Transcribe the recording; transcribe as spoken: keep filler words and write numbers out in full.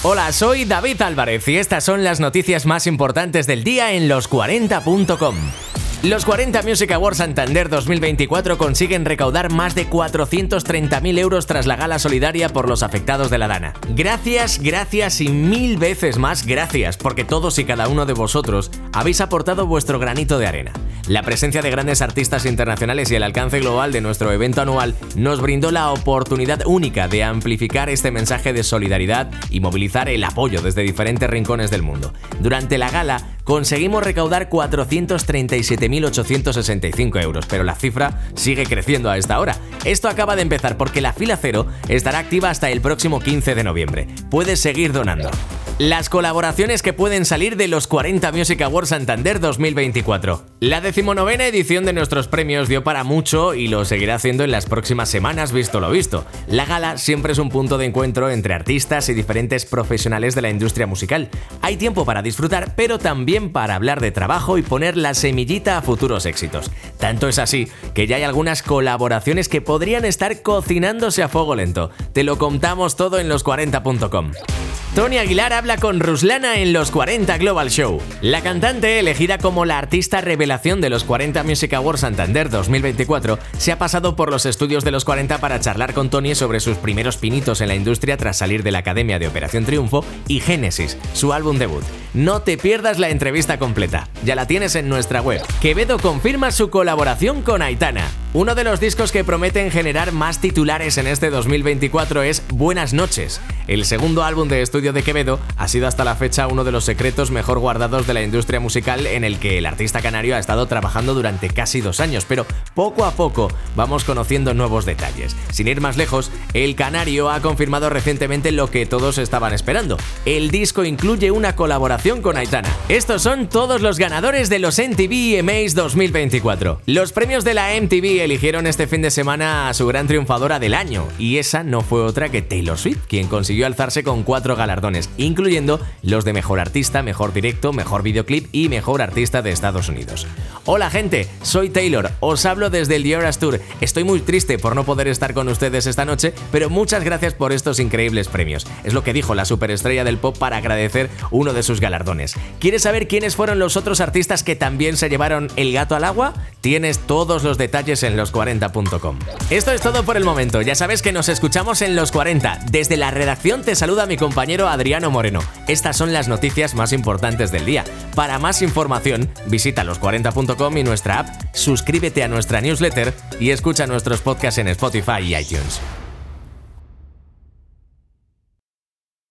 Hola, soy David Álvarez y estas son las noticias más importantes del día en los cuarenta punto com. Los cuarenta Music Awards Santander dos mil veinticuatro consiguen recaudar más de cuatrocientos treinta mil euros tras la gala solidaria por los afectados de la Dana. Gracias, gracias y mil veces más gracias, porque todos y cada uno de vosotros habéis aportado vuestro granito de arena. La presencia de grandes artistas internacionales y el alcance global de nuestro evento anual nos brindó la oportunidad única de amplificar este mensaje de solidaridad y movilizar el apoyo desde diferentes rincones del mundo. Durante la gala conseguimos recaudar cuatrocientos treinta y siete mil ochocientos sesenta y cinco euros, pero la cifra sigue creciendo a esta hora. Esto acaba de empezar porque la fila cero estará activa hasta el próximo quince de noviembre. Puedes seguir donando. Las colaboraciones que pueden salir de los cuarenta Music Awards Santander dos mil veinticuatro. La decimonovena edición de nuestros premios dio para mucho y lo seguirá haciendo en las próximas semanas, visto lo visto. La gala siempre es un punto de encuentro entre artistas y diferentes profesionales de la industria musical. Hay tiempo para disfrutar, pero también para hablar de trabajo y poner la semillita a futuros éxitos. Tanto es así que ya hay algunas colaboraciones que podrían estar cocinándose a fuego lento. Te lo contamos todo en los cuarenta punto com. Tony Aguilar habla con Ruslana en los cuarenta Global Show. La cantante, elegida como la artista revelación de los cuarenta Music Awards Santander dos mil veinticuatro, se ha pasado por los estudios de los cuarenta para charlar con Tony sobre sus primeros pinitos en la industria tras salir de la Academia de Operación Triunfo y Génesis, su álbum debut. No te pierdas la entrevista completa, ya la tienes en nuestra web. Quevedo confirma su colaboración con Aitana. Uno de los discos que prometen generar más titulares en este dos mil veinticuatro es Buenas noches. El segundo álbum de estudio de Quevedo ha sido hasta la fecha uno de los secretos mejor guardados de la industria musical, en el que el artista canario ha estado trabajando durante casi dos años, pero poco a poco vamos conociendo nuevos detalles. Sin ir más lejos, el canario ha confirmado recientemente lo que todos estaban esperando. El disco incluye una colaboración con Aitana. Estos son todos los ganadores de los M T V E M As dos mil veinticuatro. Los premios de la M T V eligieron este fin de semana a su gran triunfadora del año, y esa no fue otra que Taylor Swift, quien consiguió alzarse con cuatro galardones, incluyendo los de Mejor Artista, Mejor Directo, Mejor Videoclip y Mejor Artista de Estados Unidos. Hola gente, soy Taylor, os hablo desde el The Eras Tour. Estoy muy triste por no poder estar con ustedes esta noche, pero muchas gracias por estos increíbles premios. Es lo que dijo la superestrella del pop para agradecer uno de sus galardones. ¿Quieres saber quiénes fueron los otros artistas que también se llevaron el gato al agua? Tienes todos los detalles en los cuarenta punto com. Esto es todo por el momento, ya sabes que nos escuchamos en los cuarenta. Desde la redacción te saluda mi compañero Adriano Moreno. Estas son las noticias más importantes del día. Para más información, visita los cuarenta punto com y nuestra app, suscríbete a nuestra newsletter y escucha nuestros podcasts en Spotify y iTunes.